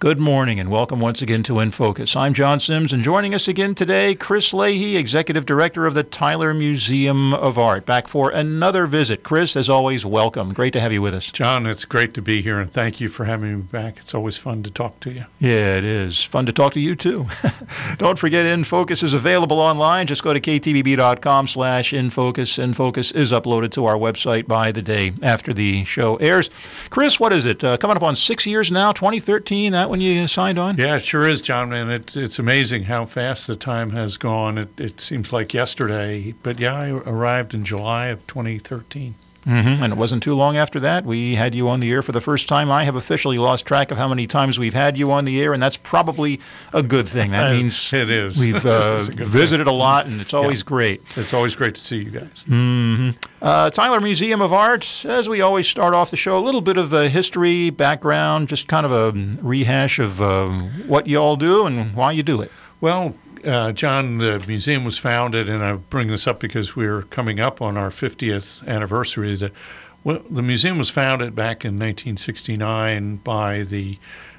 Good morning and welcome once again to In Focus. I'm John Sims, and joining us again today, Chris Leahy, Executive Director of the Tyler Museum of Art, back for another visit. Chris, as always, welcome. Great to have you with us. John, it's great to be here, and thank you for having me back. It's always fun to talk to you. Yeah, it is. Fun to talk to you, too. Don't forget, In Focus is available online. Just go to ktvb.com/infocus. In Focus is uploaded to our website by the day after the show airs. Chris, what is it? Coming up on 6 years now, 2013, that when you signed on? Yeah, it sure is, John, and it's amazing how fast the time has gone. It seems like yesterday, but yeah, I arrived in July of 2013. And it wasn't too long after that we had you on the air for the first time. I have officially lost track of how many times we've had you on the air, and that's probably a good thing. That means it is. We've visited a lot, and it's always great. It's always great to see you guys. Tyler Museum of Art, as we always start off the show, a little bit of a history, background, just kind of a rehash of what you all do and why you do it. Well, John, the museum was founded, and I bring this up because we're coming up on our 50th anniversary. The museum was founded back in 1969 by the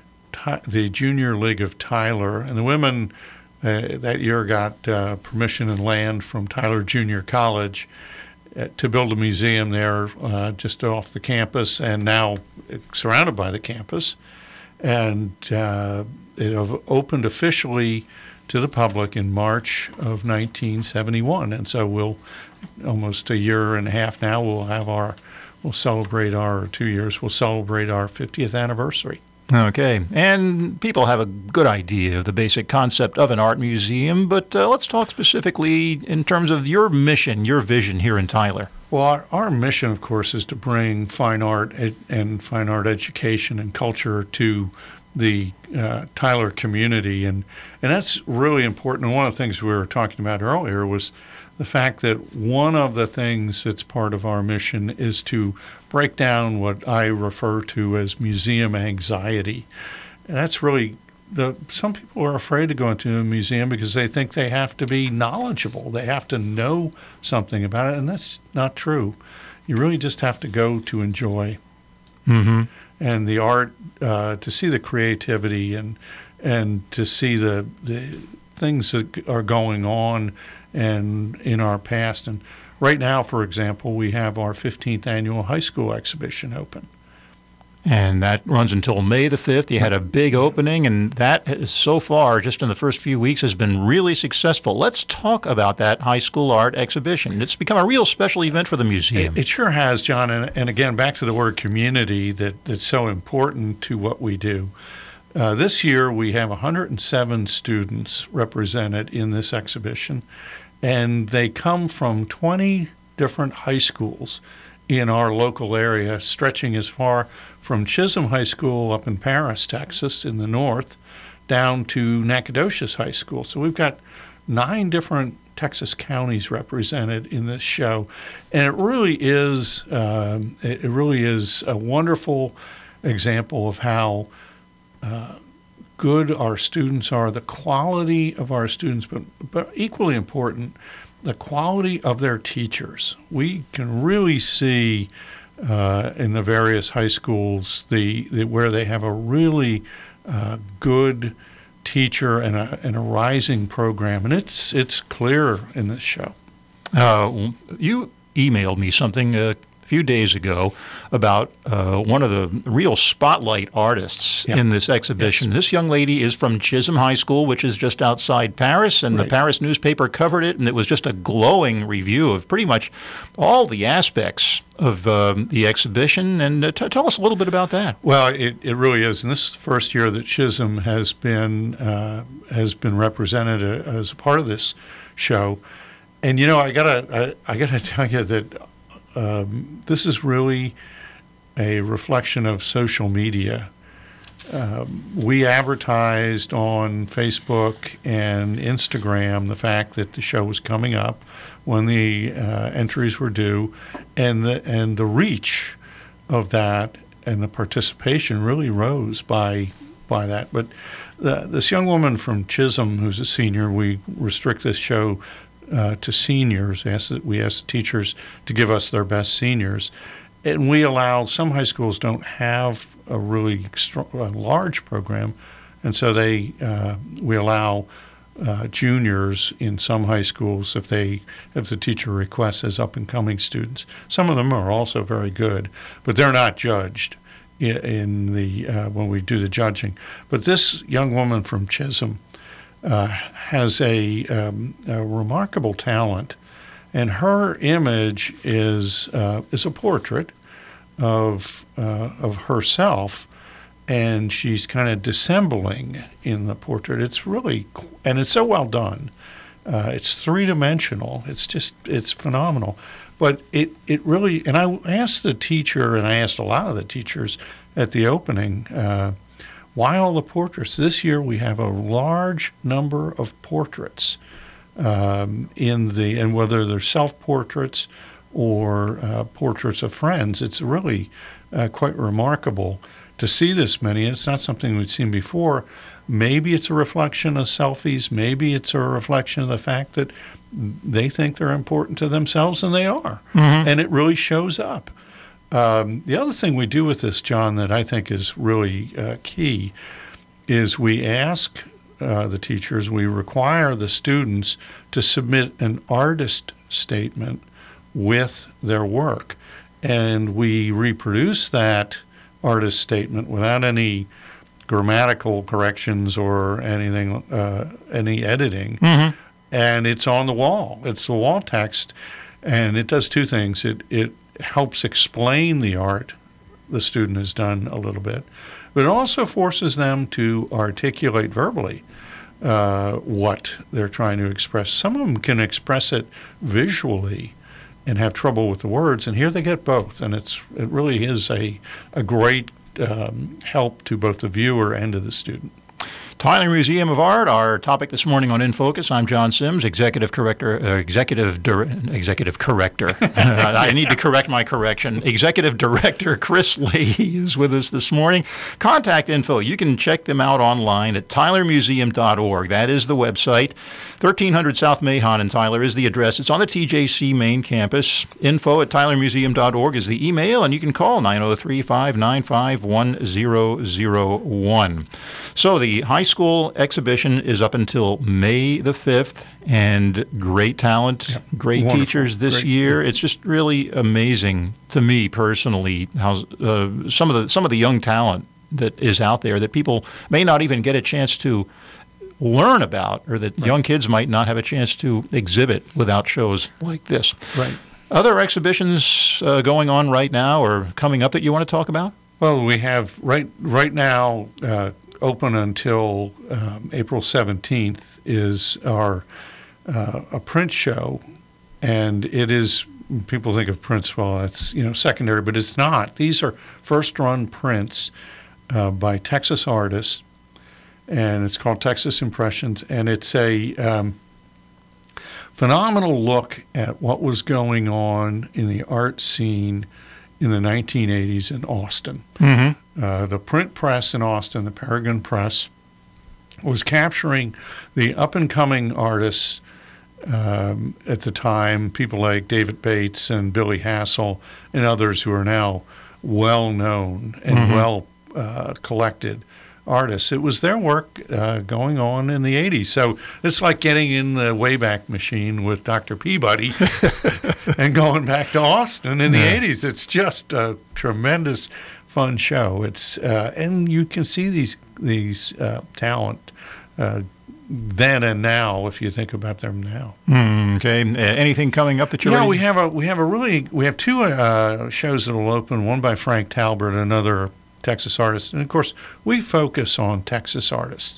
Junior League of Tyler, and the women that year got permission and land from Tyler Junior College to build a museum there just off the campus, and now it's surrounded by the campus. And it opened officially to the public in March of 1971, and so we'll almost a year and a half now. We'll celebrate our 2 years. We'll celebrate our 50th anniversary. Okay, and people have a good idea of the basic concept of an art museum, but let's talk specifically in terms of your mission, your vision here in Tyler. Well, our mission, of course, is to bring fine art and fine art education and culture to the Tyler community, and that's really important. And one of the things we were talking about earlier was the fact that one of the things that's part of our mission is to break down what I refer to as museum anxiety. And that's really some people are afraid to go into a museum because they think they have to be knowledgeable. They have to know something about it, and that's not true. You really just have to go to enjoy. And the art, to see the creativity and to see the things that are going on and in our past. And right now, for example, we have our 15th annual high school exhibition open. And that runs until May the 5th. You had a big opening, and that so far, just in the first few weeks, has been really successful. Let's talk about that high school art exhibition. It's become a real special event for the museum. It sure has, John. And again, back to the word community that's so important to what we do. This year, we have 107 students represented in this exhibition, and they come from 20 different high schools in our local area, stretching as far from Chisholm High School up in Paris, Texas, in the north, down to Nacogdoches High School. So we've got 9 different Texas counties represented in this show, and it really is a wonderful example of how good our students are, the quality of our students, but equally important, the quality of their teachers. We can really see in the various high schools where they have a really good teacher and a rising program, and it's clear in this show. You emailed me something a few days ago about one of the real spotlight artists in this exhibition. Yes. This young lady is from Chisholm High School, which is just outside Paris, and the Paris newspaper covered it, and it was just a glowing review of pretty much all the aspects of the exhibition. And tell us a little bit about that. Well, it really is, and this is the first year that Chisholm has been represented as a part of this show. And you know, I gotta tell you that this is really a reflection of social media. We advertised on Facebook and Instagram the fact that the show was coming up when the entries were due, and the reach of that and the participation really rose by that. But this young woman from Chisholm, who's a senior, we restrict this show to seniors. We ask the teachers to give us their best seniors. and we allow, some high schools don't have a really large program, and so we allow juniors in some high schools, if the teacher requests, as up-and-coming students. Some of them are also very good, but they're not judged in the when we do the judging. But this young woman from Chisholm has a remarkable talent, and her image is a portrait of herself, and she's kind of dissembling in the portrait. It's really, and it's so well done. It's three-dimensional. It's phenomenal. But it really, and I asked the teacher, and I asked a lot of the teachers at the opening, why all the portraits? This year we have a large number of portraits and whether they're self-portraits or portraits of friends. It's really quite remarkable to see this many. It's not something we'd seen before. Maybe it's a reflection of selfies. Maybe it's a reflection of the fact that they think they're important to themselves, and they are. Mm-hmm. And it really shows up. The other thing we do with this, John, that I think is really key is we ask the teachers, we require the students to submit an artist statement with their work. And we reproduce that artist statement without any grammatical corrections or anything, any editing. Mm-hmm. And it's on the wall. It's the wall text. And it does two things. It helps explain the art the student has done a little bit, but it also forces them to articulate verbally what they're trying to express. Some of them can express it visually and have trouble with the words, and here they get both, and it really is a great help to both the viewer and to the student. Tyler Museum of Art, our topic this morning on In Focus. I'm John Sims, executive corrector. I need to correct my correction. Executive Director Chris Leahy is with us this morning. Contact info, you can check them out online at tylermuseum.org. That is the website. 1300 South Mahon in Tyler is the address. It's on the TJC main campus. Info at tylermuseum.org is the email, and you can call 903-595-1001. So the high school exhibition is up until May the 5th, and great talent, yep. Great Wonderful. Teachers this year. It's just really amazing to me personally how some of the young talent that is out there that people may not even get a chance to learn about, or that right. Young kids might not have a chance to exhibit without shows like this. Right. Other exhibitions going on right now or coming up that you want to talk about? Well, we have right now open until April 17th is our a print show, and it is, people think of prints, well, it's secondary, but it's not. These are first-run prints by Texas artists, and it's called Texas Impressions, and it's a phenomenal look at what was going on in the art scene in the 1980s in Austin. Mm-hmm. The print press in Austin, the Paragon Press, was capturing the up-and-coming artists at the time, people like David Bates and Billy Hassel and others who are now well-known and mm-hmm. well collected artists. It was their work going on in the 80s. So it's like getting in the Wayback Machine with Dr. Peabody and going back to Austin in the 80s. It's just a tremendous fun show. It's and you can see these talent then and now if you think about them now. Okay. Anything coming up that you're ready? We have two shows that will open. One by Frank Talbert, another Texas artists, and of course we focus on Texas artists.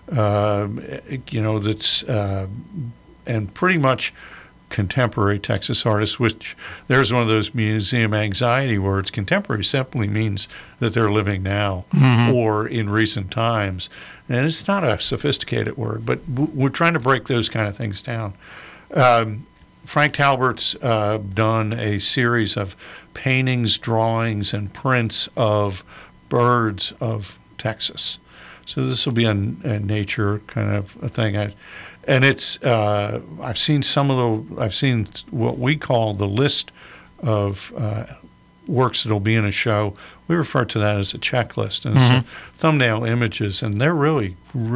That's and pretty much contemporary Texas artists, which there's one of those museum anxiety words. Contemporary simply means that they're living now mm-hmm. or in recent times, and it's not a sophisticated word, but we're trying to break those kind of things down. Frank Talbert's done a series of paintings, drawings, and prints of birds of Texas. So this will be a nature kind of a thing. And it's I've seen what we call the list of works that'll be in a show. We refer to that as a checklist, and it's thumbnail images, and they're really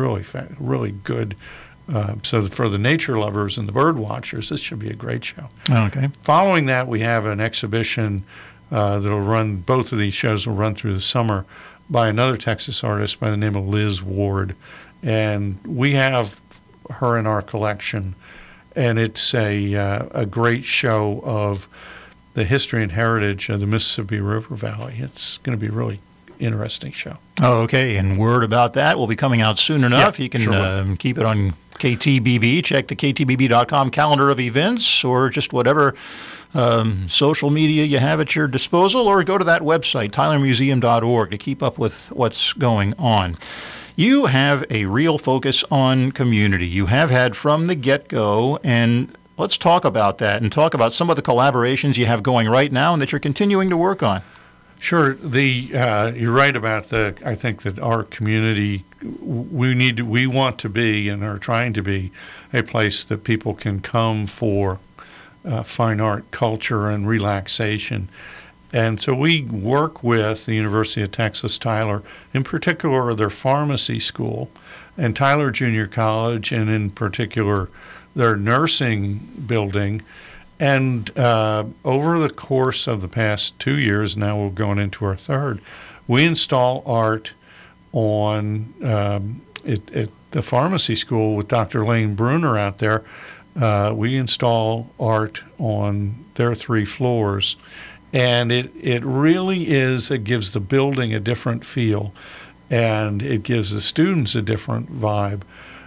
good. So for the nature lovers and the bird watchers, this should be a great show. Okay. Following that, we have an exhibition that'll run. Both of these shows will run through the summer by another Texas artist by the name of Liz Ward, and we have her in our collection, and it's a great show of the history and heritage of the Mississippi River Valley. It's going to be a really interesting show. Oh, okay. And word about that will be coming out soon enough. Yeah, you can sure keep it on KTBB. Check the ktbb.com calendar of events, or just whatever social media you have at your disposal, or go to that website, tylermuseum.org, to keep up with what's going on. You have a real focus on community. You have had from the get-go, and let's talk about that and talk about some of the collaborations you have going right now and that you're continuing to work on. Sure. You're right about I think that our community, we want to be and are trying to be a place that people can come for fine art, culture, and relaxation. And so we work with the University of Texas Tyler, in particular their pharmacy school, and Tyler Junior College, and in particular their nursing building. And over the course of the past 2 years, now we're going into our third, we install art on at the pharmacy school with Dr. Lane Bruner out there. We install art on their 3 floors, and it really is, it gives the building a different feel, and it gives the students a different vibe.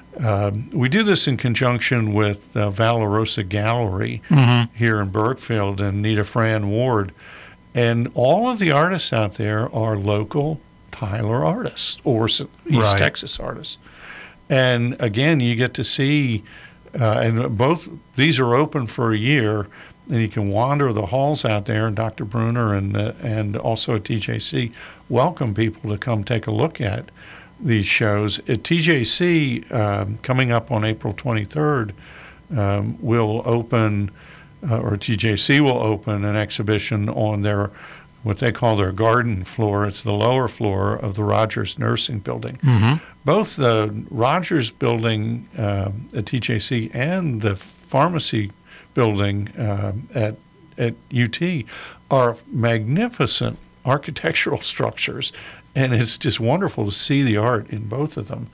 We do this in conjunction with Valorosa Gallery here in Burkfield and Nita Fran Ward, and all of the artists out there are local Tyler artists or East Texas artists. And again, you get to see, and both these are open for a year, and you can wander the halls out there. And Dr. Bruner and also at TJC welcome people to come take a look at these shows. At TJC, coming up on April 23rd, will open, or TJC will open an exhibition on their, what they call their garden floor. It's the lower floor of the Rogers Nursing Building. Both the Rogers Building at TJC and the pharmacy building at UT are magnificent architectural structures, and it's just wonderful to see the art in both of them.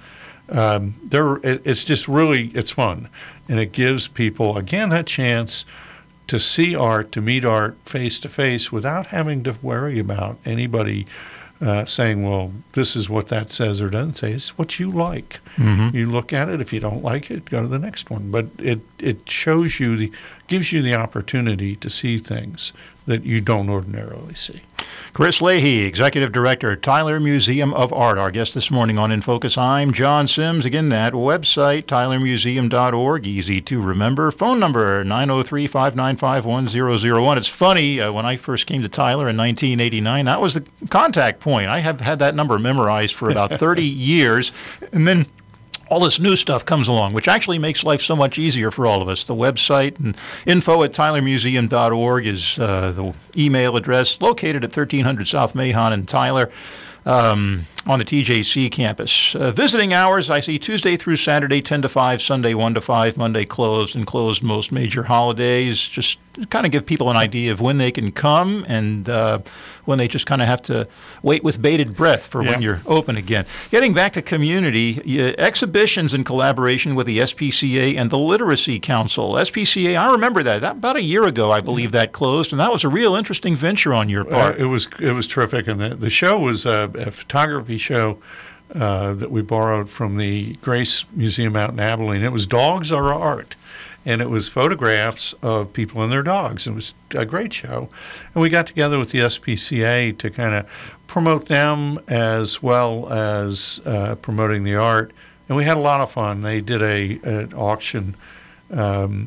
It's just really, it's fun, and it gives people, again, that chance to see art, to meet art face to face without having to worry about anybody saying, well, this is what that says or doesn't say. It's what you like. You look at it. If you don't like it, go to the next one. But it shows you, gives you the opportunity to see things that you don't ordinarily see. Chris Leahy, Executive Director at Tyler Museum of Art, our guest this morning on In Focus. I'm John Sims. Again, that website, tylermuseum.org, easy to remember. Phone number, 903-595-1001. It's funny, when I first came to Tyler in 1989, that was the contact point. I have had that number memorized for about 30 years, and then all this new stuff comes along, which actually makes life so much easier for all of us. The website and info@tylermuseum.org is the email address, located at 1300 South Mahon in Tyler on the TJC campus. Visiting hours, I see Tuesday through Saturday, 10 to 5, Sunday 1 to 5, Monday closed, and closed most major holidays. Just kind of give people an idea of when they can come and when they just kind of have to wait with bated breath for when you're open again. Getting back to community, exhibitions in collaboration with the SPCA and the Literacy Council. SPCA, I remember that about a year ago, I believe that closed, and that was a real interesting venture on your part. It was terrific, and the show was a photography show that we borrowed from the Grace Museum out in Abilene. It was Dogs Are Art, and it was photographs of people and their dogs. It was a great show, and we got together with the SPCA to kind of promote them as well as promoting the art, and we had a lot of fun. They did an auction on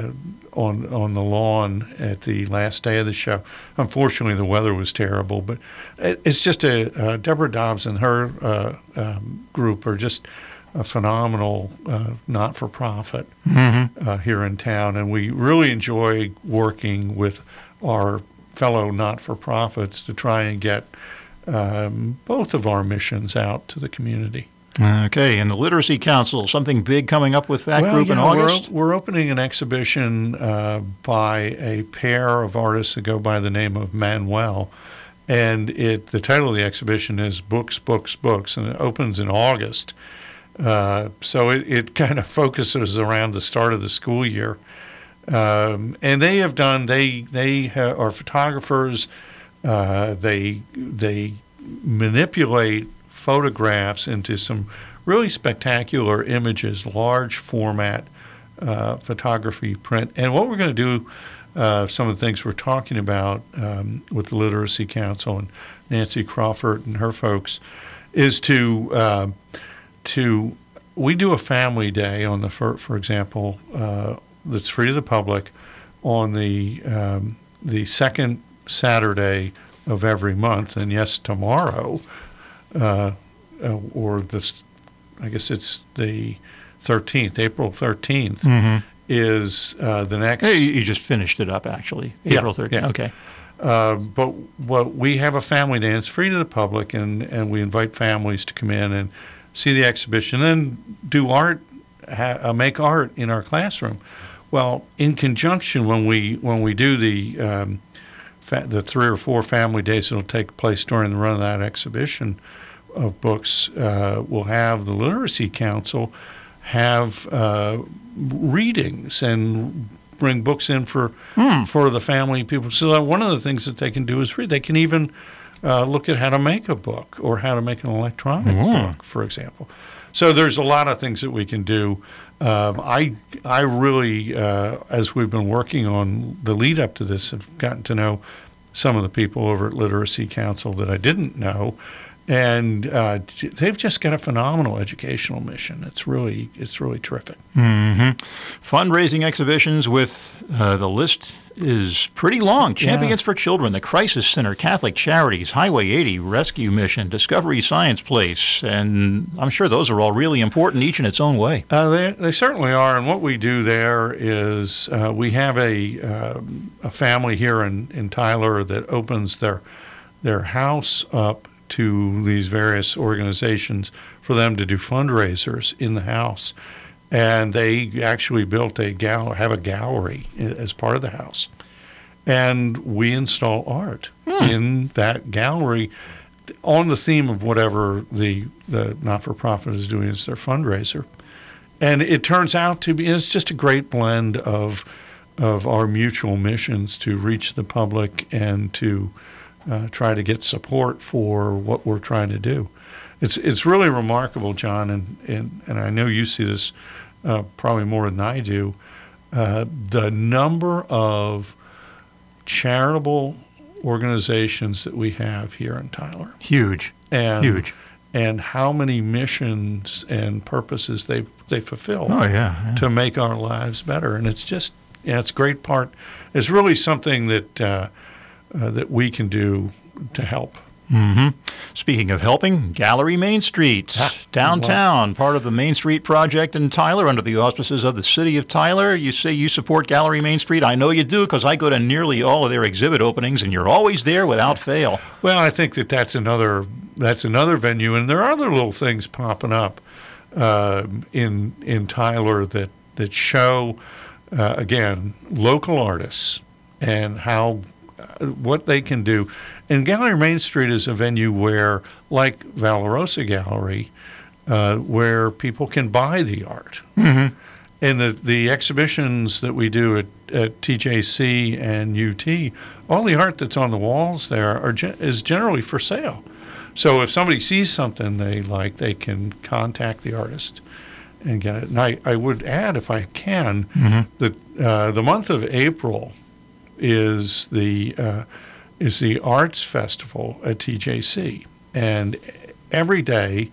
the lawn at the last day of the show. Unfortunately, the weather was terrible, but it's just Deborah Dobbs and her group are just a phenomenal not-for-profit here in town, and we really enjoy working with our fellow not-for-profits to try and get both of our missions out to the community. Okay, and the Literacy Council, something big coming up with that group in August? We're opening an exhibition by a pair of artists that go by the name of Manuel, and the title of the exhibition is Books, Books, Books, and it opens in August. So it kind of focuses around the start of the school year. And they are photographers. They manipulate photographs into some really spectacular images, large format photography print. And what we're going to do, some of the things we're talking about with the Literacy Council and Nancy Crawford and her folks, is we do a family day on for example, that's free to the public on the second Saturday of every month, and yes, tomorrow, or this, I guess it's the 13th, April 13th, is the next. Hey, you just finished it up, actually. April 13th. Yeah. Okay. But we have a family day. It's free to the public, and we invite families to come in and see the exhibition and do art, make art in our classroom. Well, in conjunction, when we do the 3 or 4 family days that will take place during the run of that exhibition of books, we'll have the Literacy Council have readings and bring books in for the family people. So one of the things that they can do is read. They can even look at how to make a book or how to make an electronic book, for example. So there's a lot of things that we can do. I really, as we've been working on the lead up to this, have gotten to know some of the people over at Literacy Council that I didn't know, and they've just got a phenomenal educational mission. It's really terrific. Fundraising exhibitions with the list is pretty long. Champions for Children, the Crisis Center, Catholic Charities, Highway 80, Rescue Mission, Discovery Science Place, and I'm sure those are all really important, each in its own way. They certainly are, and what we do there is we have a family here in Tyler that opens their house up to these various organizations for them to do fundraisers in the house. And they actually built have a gallery as part of the house. And we install art in that gallery on the theme of whatever the not-for-profit is doing as their fundraiser. And it turns out to be, it's just a great blend of our mutual missions to reach the public and to try to get support for what we're trying to do. It's really remarkable, John, and I know you see this probably more than I do, the number of charitable organizations that we have here in Tyler. Huge. And how many missions and purposes they fulfill to make our lives better. And it's just, it's a great part. It's really something that that we can do to help. Speaking of helping, Gallery Main Street, downtown, part of the Main Street Project in Tyler under the auspices of the City of Tyler. You say you support Gallery Main Street. I know you do because I go to nearly all of their exhibit openings, and you're always there without fail. Well, I think that's another venue, and there are other little things popping up in Tyler that show, again, local artists and what they can do. And Gallery Main Street is a venue where, like Valorosa Gallery, where people can buy the art. And the exhibitions that we do at TJC and UT, all the art that's on the walls there is generally for sale. So if somebody sees something they like, they can contact the artist and get it. And I would add, if I can, that the month of April is the Arts Festival at TJC, and every day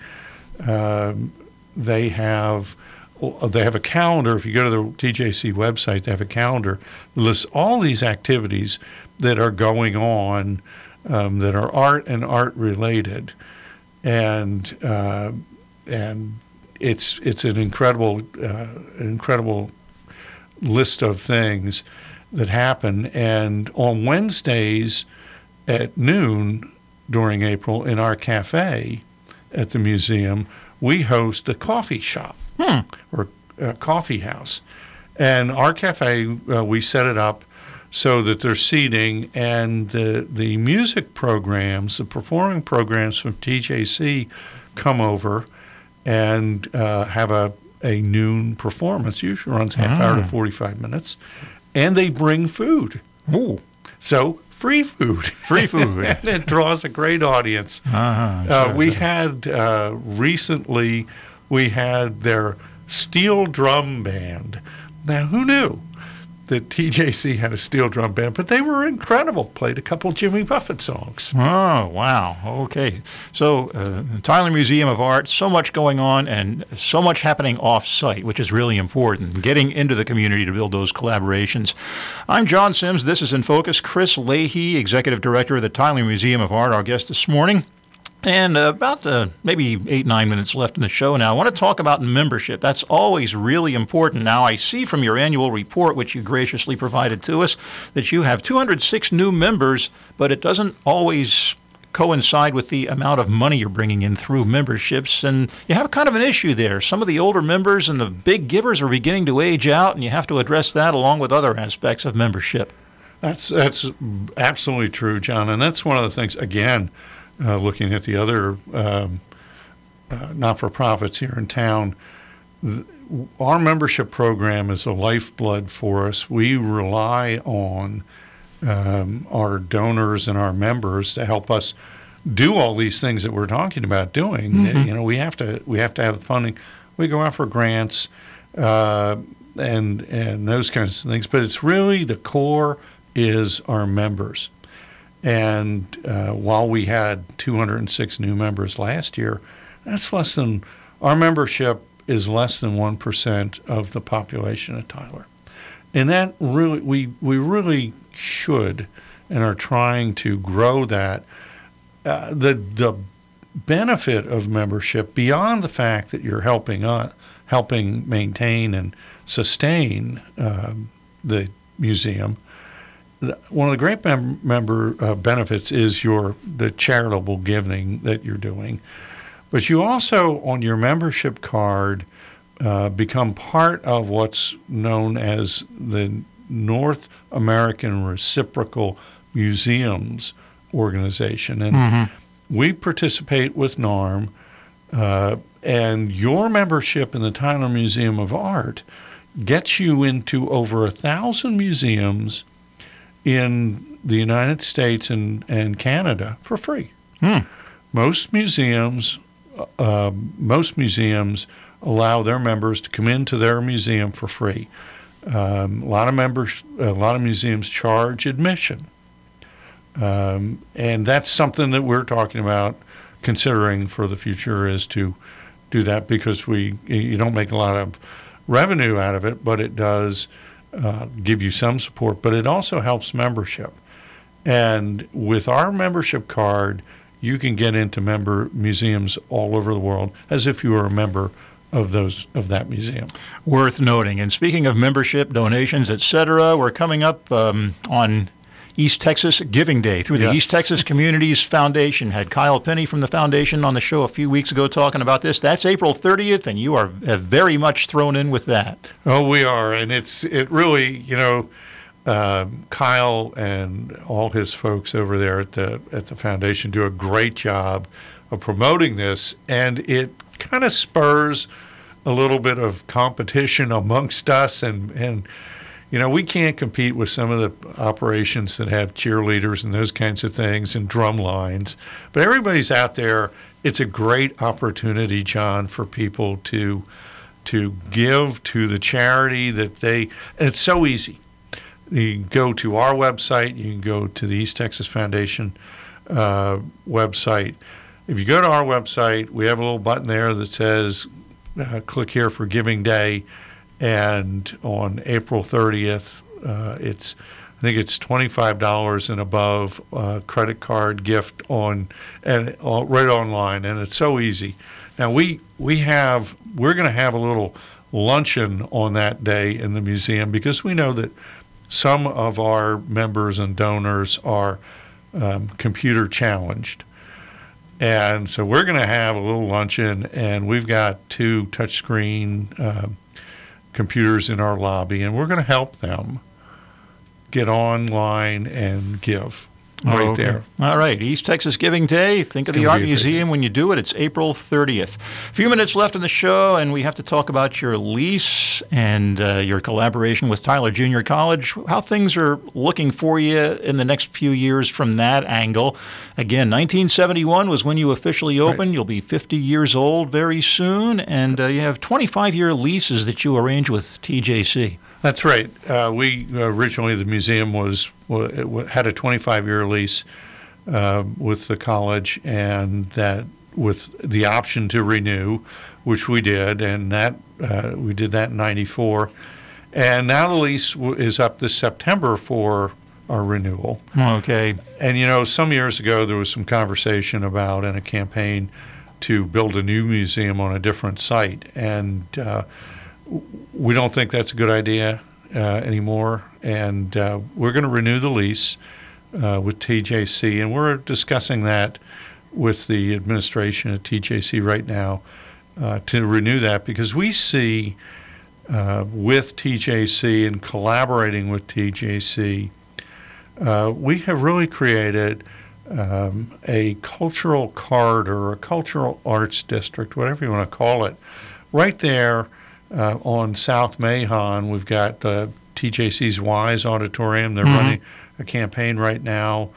they have a calendar. If you go to the TJC website, they have a calendar that lists all these activities that are going on that are art and art related, and it's an incredible list of things. that happen. And on Wednesdays at noon during April in our cafe at the museum, we host a coffee shop or a coffee house. And our cafe, we set it up so that there's seating, and the music programs, the performing programs from TJC come over and have a noon performance. Usually runs half hour to 45 minutes. And they bring food. Ooh. So free food. Free food. And it draws a great audience. Sure. We had recently, we had their steel drum band. Now, who knew that TJC had a steel drum band? But they were incredible. Played a couple Jimmy Buffett songs. Oh, wow. Okay. So, Tyler Museum of Art, so much going on and so much happening off-site, which is really important, getting into the community to build those collaborations. I'm John Sims. This is In Focus. Chris Leahy, Executive Director of the Tyler Museum of Art, our guest this morning. And about maybe 8-9 minutes left in the show now. I want to talk about membership. That's always really important. Now, I see from your annual report, which you graciously provided to us, that you have 206 new members, but it doesn't always coincide with the amount of money you're bringing in through memberships. And you have kind of an issue there. Some of the older members and the big givers are beginning to age out, and you have to address that along with other aspects of membership. That's absolutely true, John. And that's one of the things, again, looking at the other not-for-profits here in town, our membership program is a lifeblood for us. We rely on our donors and our members to help us do all these things that we're talking about doing. Mm-hmm. You know, we have to have funding. We go out for grants and those kinds of things. But it's really the core is our members. And while we had 206 new members last year, that's our membership is less than 1% of the population of Tyler. And that really, we really should and are trying to grow that. The benefit of membership, beyond the fact that you're helping maintain and sustain the museum, one of the great member benefits is the charitable giving that you're doing. But you also, on your membership card, become part of what's known as the North American Reciprocal Museums Organization. And we participate with NARM, and your membership in the Tyler Museum of Art gets you into over 1,000 museums in the United States and Canada for free. Most museums allow their members to come into their museum for free. A lot of museums charge admission, and that's something that we're talking about considering for the future, is to do that, because you don't make a lot of revenue out of it, but it does give you some support, but it also helps membership. And with our membership card, you can get into museums all over the world as if you were a member of that museum. Worth noting. And speaking of membership, donations, etc., we're coming up on East Texas Giving Day through the East Texas Communities Foundation. Had Kyle Penny from the foundation on the show a few weeks ago talking about this. That's April 30th, and you are very much thrown in with that. Oh, we are, and it really, Kyle and all his folks over there at the foundation do a great job of promoting this, and it kind of spurs a little bit of competition amongst us, and we can't compete with some of the operations that have cheerleaders and those kinds of things and drum lines. But everybody's out there. It's a great opportunity, John, for people to give to the charity that and it's so easy. You can go to our website. You can go to the East Texas Foundation website. If you go to our website, we have a little button there that says, click here for Giving Day. And on April 30th, I think it's $25 and above credit card gift right online, and it's so easy. Now we're going to have a little luncheon on that day in the museum, because we know that some of our members and donors are computer challenged. And so we're going to have a little luncheon, and we've got 2 touchscreen computers in our lobby, and we're going to help them get online and give right there. All right. East Texas Giving Day. Think of the Art Museum when you do it. It's April 30th. A few minutes left in the show, and we have to talk about your lease and your collaboration with Tyler Junior College, how things are looking for you in the next few years from that angle. Again, 1971 was when you officially opened. Right. You'll be 50 years old very soon, and you have 25-year leases that you arrange with TJC. That's right. We originally, the museum had a 25-year lease with the college, and that with the option to renew, which we did, and that we did that in '94. And now the lease is up this September for our renewal. Okay. And some years ago there was some conversation about in a campaign to build a new museum on a different site, and we don't think that's a good idea anymore, and we're going to renew the lease with TJC, and we're discussing that with the administration at TJC right now to renew that, because we see with TJC and collaborating with TJC, we have really created a cultural corridor, or a cultural arts district, whatever you want to call it, right there on South Mahon. We've got the TJC's Wise Auditorium. They're running a campaign right now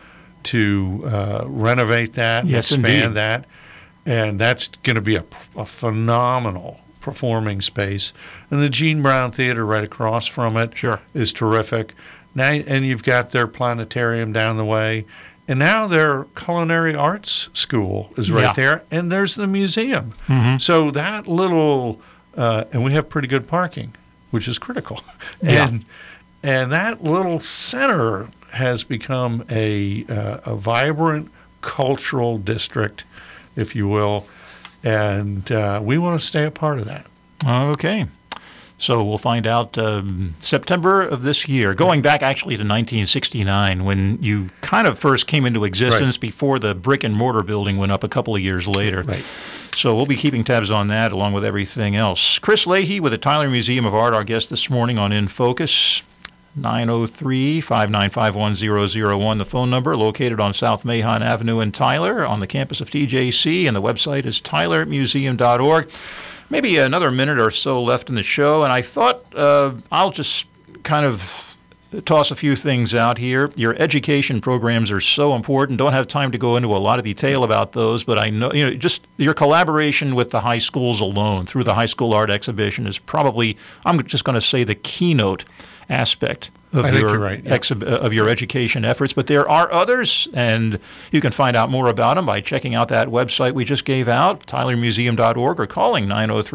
to renovate that, expand that, and that's going to be a phenomenal performing space. And the Gene Brown Theater right across from it is terrific. Now, and you've got their planetarium down the way, and now their culinary arts school is right there, and there's the museum. So that little and we have pretty good parking, which is critical. And that little center has become a vibrant cultural district, if you will, and we want to stay a part of that. Okay. So we'll find out September of this year, going back actually to 1969 when you kind of first came into existence before the brick and mortar building went up a couple of years later. Right. So we'll be keeping tabs on that along with everything else. Chris Leahy with the Tyler Museum of Art, our guest this morning on In Focus. 903-595-1001, the phone number, located on South Mahon Avenue in Tyler on the campus of TJC, and the website is tylermuseum.org. Maybe another minute or so left in the show, and I thought I'll just kind of toss a few things out here. Your education programs are so important. Don't have time to go into a lot of detail about those, but I know, just your collaboration with the high schools alone through the high school art exhibition is probably, I'm just going to say, the keynote aspect of of your education efforts. But there are others, and you can find out more about them by checking out that website we just gave out, tylermuseum.org, or calling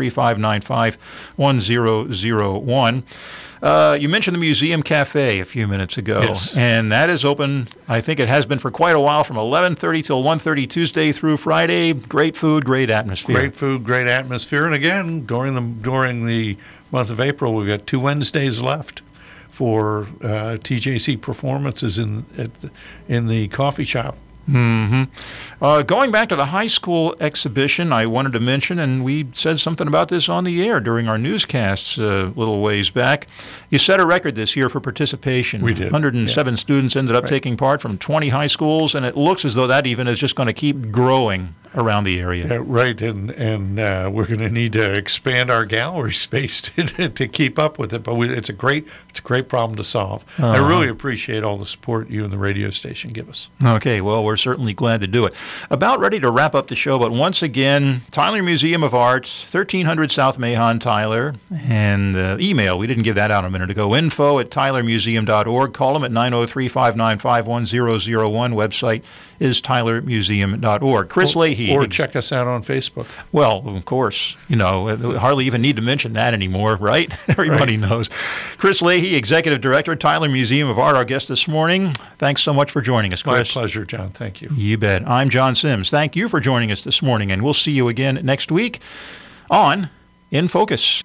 903-595-1001. You mentioned the Museum Cafe a few minutes ago, and that is open, I think it has been for quite a while, from 11:30 till 1:30 Tuesday through Friday. Great food, great atmosphere. Great food, great atmosphere. And again, during the month of April, we've got 2 Wednesdays left for TJC performances in the coffee shop. Going back to the high school exhibition, I wanted to mention, and we said something about this on the air during our newscasts a little ways back. You set a record this year for participation. We did. 107 students ended up taking part from 20 high schools, and it looks as though that even is just going to keep growing around the area. Yeah, right, and we're going to need to expand our gallery space to keep up with it. But it's a great problem to solve. I really appreciate all the support you and the radio station give us. Okay, well, we're certainly glad to do it. About ready to wrap up the show, but once again, Tyler Museum of Art, 1300 South Mahon, Tyler, and email. We didn't give that out a minute ago. info@tylermuseum.org. Call them at 903-595-1001. Website is tylermuseum.org. Chris Leahy. Or check us out on Facebook. Well, of course, hardly even need to mention that anymore, right? Everybody knows. Chris Leahy, Executive Director, Tyler Museum of Art, our guest this morning. Thanks so much for joining us, Chris. My pleasure, John. Thank you. You bet. I'm John Sims. Thank you for joining us this morning, and we'll see you again next week on In Focus.